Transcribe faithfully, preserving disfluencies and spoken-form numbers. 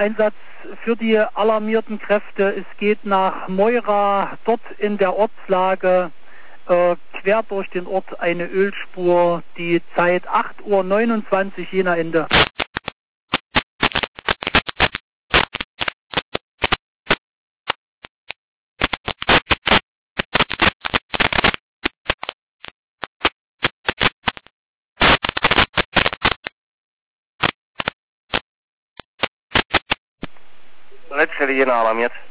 Einsatz für die alarmierten Kräfte. Es geht nach Moira, dort in der Ortslage äh, quer durch den Ort eine Ölspur, die Zeit acht Uhr neunundzwanzig Jena Ende. Letztstelle Jena alarmiert.